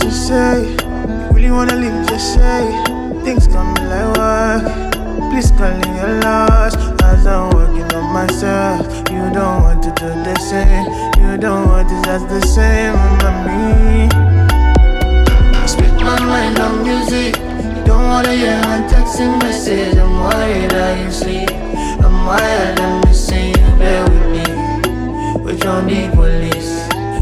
just say, you really wanna leave, just say. Things coming like work. Please call in your loss. As I'm working on myself. You don't want to do the same. You don't want it just the same on me. I speak my mind on music. You don't wanna hear my texting message. I'm worried that you sleep. I'm wired and missing you, bear with me. Which one be police?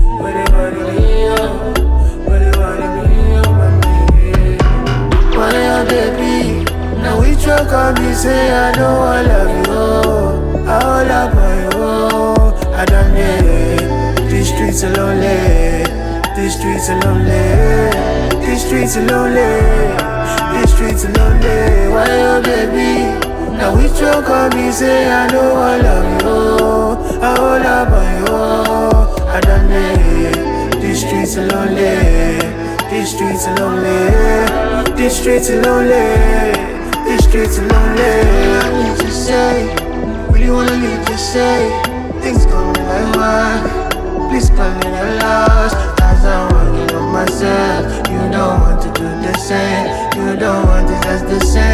Baby, now we truck on me, say I know I love you, I love you, I done it. These streets are lonely, these streets are lonely, these streets are lonely, these streets are lonely. Why oh baby, now we truck on me, say I know I love you, I love you, I done it. These streets are lonely. These streets are lonely. These streets are lonely. These streets are lonely. You just say, really wanna leave, just say. Things coming like work. Please call me the lost. As I'm working on myself. You don't want to do the same. You don't want it just the same.